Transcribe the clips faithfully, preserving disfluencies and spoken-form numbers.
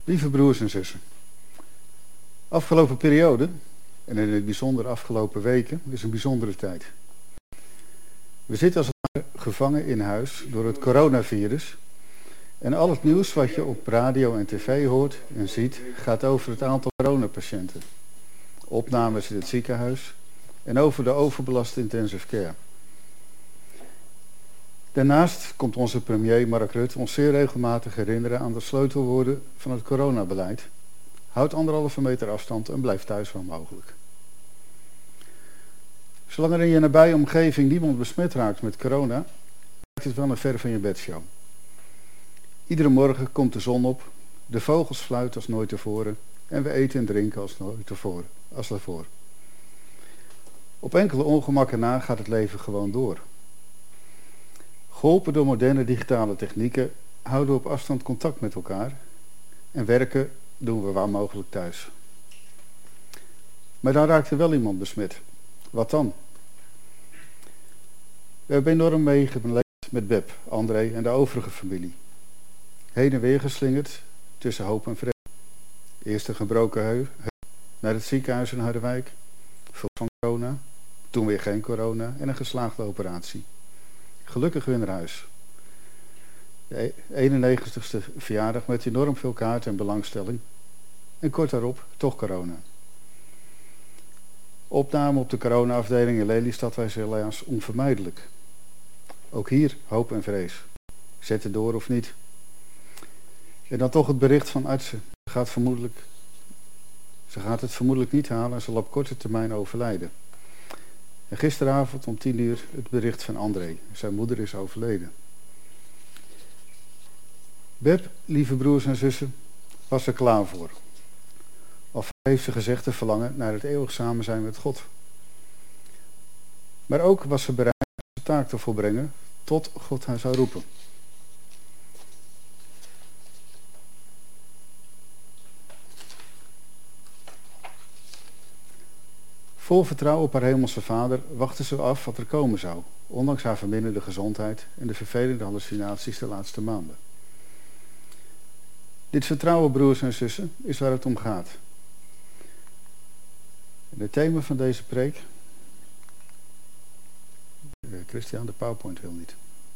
Lieve broers en zussen, afgelopen periode, en in het bijzonder afgelopen weken, is een bijzondere tijd. We zitten als het ware gevangen in huis door het coronavirus en al het nieuws wat je op radio en tv hoort en ziet gaat over het aantal coronapatiënten, opnames in het ziekenhuis en over de overbelaste intensive care. Daarnaast komt onze premier Mark Rutte ons zeer regelmatig herinneren aan de sleutelwoorden van het coronabeleid. Houd anderhalve meter afstand en blijf thuis waar mogelijk. Zolang er in je nabije omgeving niemand besmet raakt met corona, lijkt het wel een ver van je bedshow. Iedere morgen komt de zon op, de vogels fluiten als nooit tevoren en we eten en drinken als nooit tevoren, als daarvoor. Op enkele ongemakken na gaat het leven gewoon door. Geholpen door moderne digitale technieken houden we op afstand contact met elkaar en werken doen we waar mogelijk thuis. Maar dan raakt er wel iemand besmet. Wat dan? We hebben enorm meegeleefd met Beb, André en de overige familie. Heen en weer geslingerd tussen hoop en vrede. Eerst een gebroken heup naar het ziekenhuis in Harderwijk, gevolgd van corona, toen weer geen corona en een geslaagde operatie. Gelukkig weer naar huis. De eenennegentigste verjaardag met enorm veel kaart en belangstelling. En kort daarop toch corona. Opname op de corona-afdeling in Lelystad was helaas onvermijdelijk. Ook hier hoop en vrees. Zet het door of niet. En dan toch het bericht van artsen. Ze gaat, vermoedelijk, ze gaat het vermoedelijk niet halen en zal op korte termijn overlijden. En gisteravond om tien uur het bericht van André. Zijn moeder is overleden. Beb, lieve broers en zussen, was er klaar voor. Of heeft ze gezegd te verlangen naar het eeuwig samen zijn met God. Maar ook was ze bereid de taak te volbrengen tot God haar zou roepen. Vol vertrouwen op haar hemelse vader wachtte ze af wat er komen zou, ondanks haar verminderde gezondheid en de vervelende hallucinaties de laatste maanden. Dit vertrouwen, broers en zussen, is waar het om gaat. En het thema van deze preek... Christian, de PowerPoint wil niet.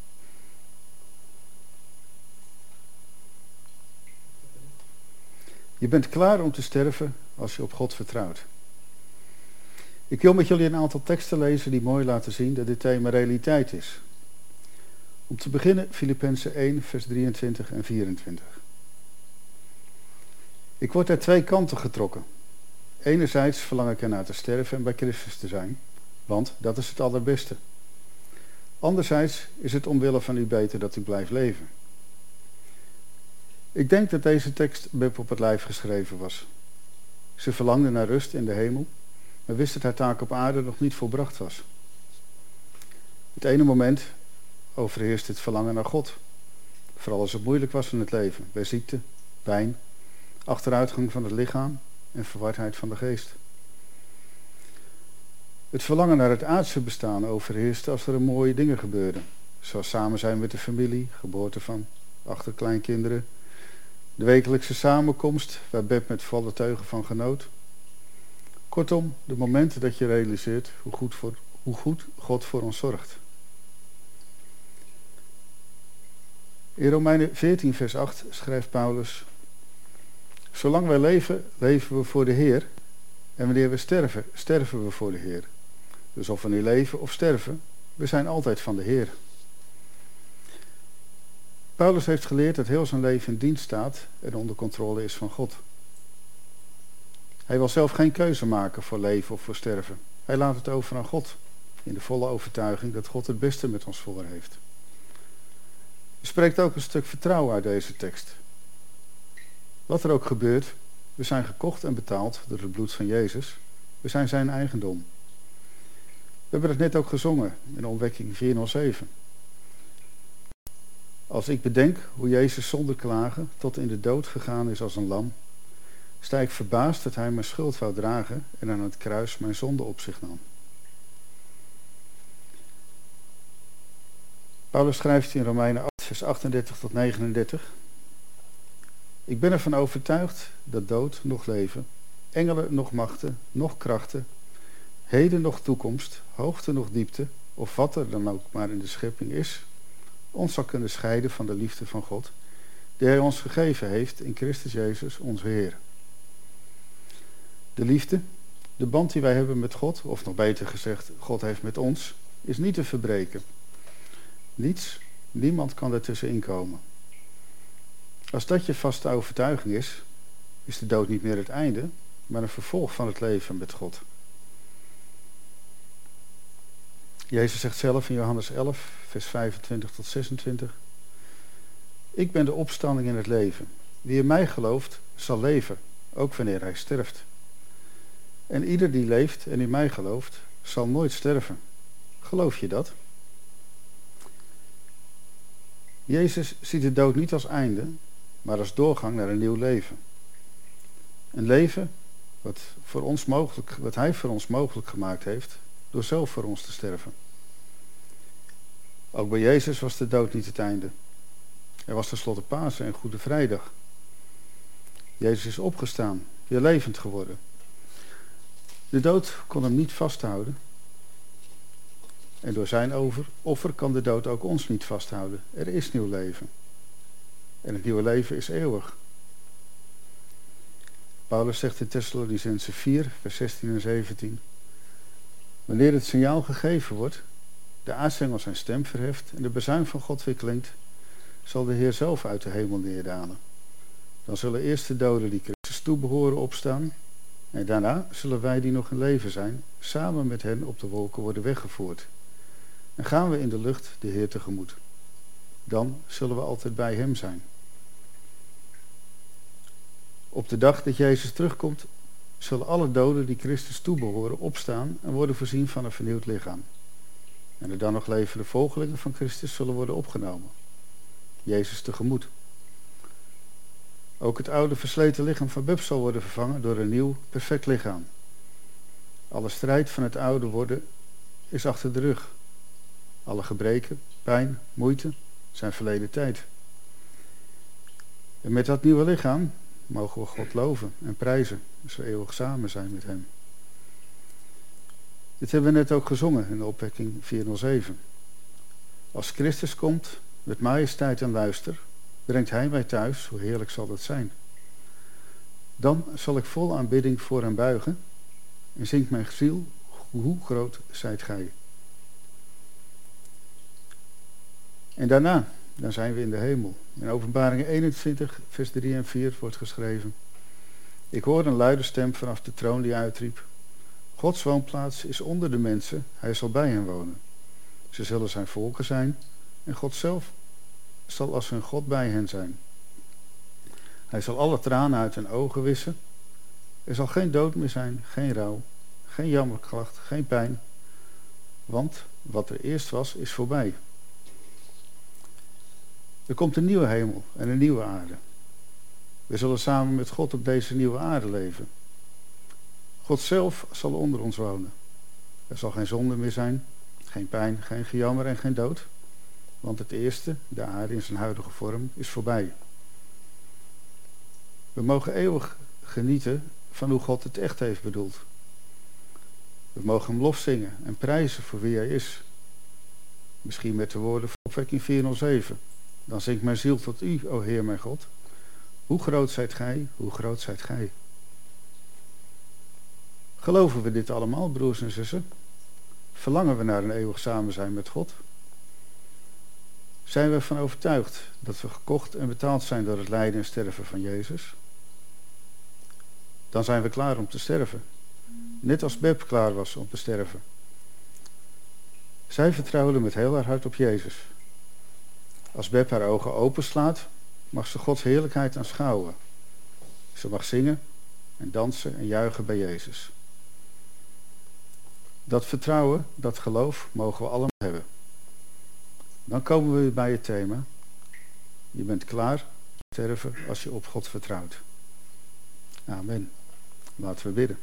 Je bent klaar om te sterven als je op God vertrouwt. Ik wil met jullie een aantal teksten lezen die mooi laten zien dat dit thema realiteit is. Om te beginnen Filippenzen één, vers drieëntwintig en vierentwintig. Ik word uit twee kanten getrokken. Enerzijds verlang ik ernaar te sterven en bij Christus te zijn, want dat is het allerbeste. Anderzijds is het omwille van u beter dat u blijft leven. Ik denk dat deze tekst Beb op het lijf geschreven was. Ze verlangde naar rust in de hemel, maar wist dat haar taak op aarde nog niet volbracht was. Het ene moment overheerst het verlangen naar God. Vooral als het moeilijk was in het leven, bij ziekte, pijn, achteruitgang van het lichaam en verwardheid van de geest. Het verlangen naar het aardse bestaan overheerste als er mooie dingen gebeurden. Zoals samen zijn met de familie, geboorte van achterkleinkinderen, de wekelijkse samenkomst waar Beb met volle teugen van genoot. Kortom, de momenten dat je realiseert hoe goed, voor, hoe goed God voor ons zorgt. In Romeinen veertien vers acht schrijft Paulus: zolang wij leven, leven we voor de Heer. En wanneer we sterven, sterven we voor de Heer. Dus of we nu leven of sterven, we zijn altijd van de Heer. Paulus heeft geleerd dat heel zijn leven in dienst staat en onder controle is van God. Hij wil zelf geen keuze maken voor leven of voor sterven. Hij laat het over aan God, in de volle overtuiging dat God het beste met ons voor heeft. Er spreekt ook een stuk vertrouwen uit deze tekst. Wat er ook gebeurt, we zijn gekocht en betaald door het bloed van Jezus. We zijn zijn eigendom. We hebben het net ook gezongen in Opwekking vierhonderdzeven. Als ik bedenk hoe Jezus zonder klagen tot in de dood gegaan is als een lam, sta ik verbaasd dat hij mijn schuld wou dragen en aan het kruis mijn zonde op zich nam. Paulus schrijft in Romeinen acht, vers achtendertig tot negenendertig. Ik ben ervan overtuigd dat dood nog leven, engelen nog machten, nog krachten, heden nog toekomst, hoogte nog diepte, of wat er dan ook maar in de schepping is, ons zal kunnen scheiden van de liefde van God, die hij ons gegeven heeft in Christus Jezus, onze Heer. De liefde, de band die wij hebben met God, of nog beter gezegd, God heeft met ons, is niet te verbreken. Niets, niemand kan er tussenin komen. Als dat je vaste overtuiging is, is de dood niet meer het einde, maar een vervolg van het leven met God. Jezus zegt zelf in Johannes elf, vers vijfentwintig tot zesentwintig. Ik ben de opstanding en het leven. Wie in mij gelooft, zal leven, ook wanneer hij sterft. En ieder die leeft en in mij gelooft, zal nooit sterven. Geloof je dat? Jezus ziet de dood niet als einde, maar als doorgang naar een nieuw leven. Een leven wat, voor ons mogelijk, wat hij voor ons mogelijk gemaakt heeft, door zelf voor ons te sterven. Ook bij Jezus was de dood niet het einde. Er was tenslotte Pasen en Goede Vrijdag. Jezus is opgestaan, weer levend geworden. De dood kon hem niet vasthouden. En door zijn over, offer kan de dood ook ons niet vasthouden. Er is nieuw leven. En het nieuwe leven is eeuwig. Paulus zegt in Thessalonicenzen vier, vers zestien en zeventien. Wanneer het signaal gegeven wordt, de aartsengel zijn stem verheft en de bazuin van God weer klinkt, zal de Heer zelf uit de hemel neerdalen. Dan zullen eerst de doden die Christus toebehoren opstaan, en daarna zullen wij die nog in leven zijn, samen met hen op de wolken worden weggevoerd. En gaan we in de lucht de Heer tegemoet. Dan zullen we altijd bij hem zijn. Op de dag dat Jezus terugkomt, zullen alle doden die Christus toebehoren opstaan en worden voorzien van een vernieuwd lichaam. En de dan nog levende volgelingen van Christus zullen worden opgenomen. Jezus tegemoet. Ook het oude versleten lichaam van Beb zal worden vervangen door een nieuw, perfect lichaam. Alle strijd van het oude worden is achter de rug. Alle gebreken, pijn, moeite zijn verleden tijd. En met dat nieuwe lichaam mogen we God loven en prijzen, als we eeuwig samen zijn met hem. Dit hebben we net ook gezongen in de opwekking vierhonderdzeven. Als Christus komt met majesteit en luister, brengt hij mij thuis, hoe heerlijk zal dat zijn. Dan zal ik vol aanbidding voor hem buigen en zingt mijn ziel, hoe groot zijt gij. En daarna, dan zijn we in de hemel. In Openbaring eenentwintig, vers drie en vier wordt geschreven. Ik hoor een luide stem vanaf de troon die uitriep. Gods woonplaats is onder de mensen, hij zal bij hen wonen. Ze zullen zijn volken zijn en God zelf zal als hun God bij hen zijn. Hij zal alle tranen uit hun ogen wissen. Er zal geen dood meer zijn, geen rouw, geen jammerklacht, geen pijn. Want wat er eerst was, is voorbij. Er komt een nieuwe hemel en een nieuwe aarde. We zullen samen met God op deze nieuwe aarde leven. God zelf zal onder ons wonen. Er zal geen zonde meer zijn, geen pijn, geen gejammer en geen dood. Want het eerste, de aarde in zijn huidige vorm, is voorbij. We mogen eeuwig genieten van hoe God het echt heeft bedoeld. We mogen hem lof zingen en prijzen voor wie hij is. Misschien met de woorden van opwekking vierhonderdzeven. Dan zingt mijn ziel tot u, o Heer mijn God. Hoe groot zijt gij, hoe groot zijt gij. Geloven we dit allemaal, broers en zussen? Verlangen we naar een eeuwig samen zijn met God? Zijn we ervan overtuigd dat we gekocht en betaald zijn door het lijden en sterven van Jezus? Dan zijn we klaar om te sterven. Net als Beb klaar was om te sterven. Zij vertrouwde met heel haar hart op Jezus. Als Beb haar ogen openslaat, mag ze Gods heerlijkheid aanschouwen. Ze mag zingen en dansen en juichen bij Jezus. Dat vertrouwen, dat geloof, mogen we allemaal hebben. Dan komen we weer bij het thema. Je bent klaar te sterven als je op God vertrouwt. Amen. Laten we bidden.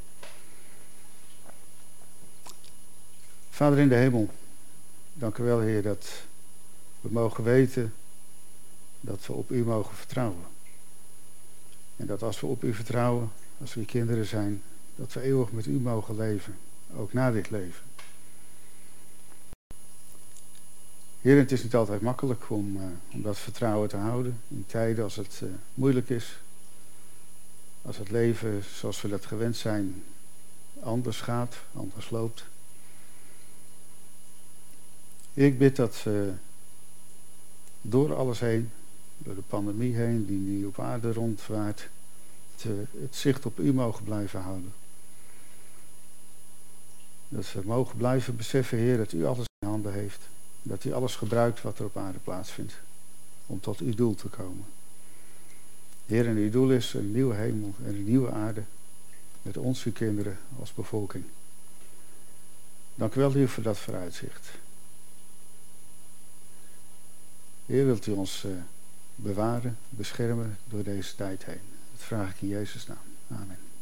Vader in de hemel, dank u wel, Heer, dat we mogen weten dat we op u mogen vertrouwen. En dat als we op u vertrouwen, als we uw kinderen zijn, dat we eeuwig met u mogen leven, ook na dit leven. Heer, het is niet altijd makkelijk om, uh, om dat vertrouwen te houden in tijden als het uh, moeilijk is. Als het leven zoals we dat gewend zijn anders gaat, anders loopt. Heer, ik bid dat uh, door alles heen, door de pandemie heen, die nu op aarde rondwaart, het, het zicht op u mogen blijven houden. Dat we mogen blijven beseffen, Heer, dat u alles in handen heeft. Dat u alles gebruikt wat er op aarde plaatsvindt. Om tot uw doel te komen. Heer, en uw doel is een nieuwe hemel en een nieuwe aarde. Met ons, uw kinderen, als bevolking. Dank u wel, Heer, voor dat vooruitzicht. Heer, wilt u ons uh, bewaren, beschermen door deze tijd heen. Dat vraag ik in Jezus' naam. Amen.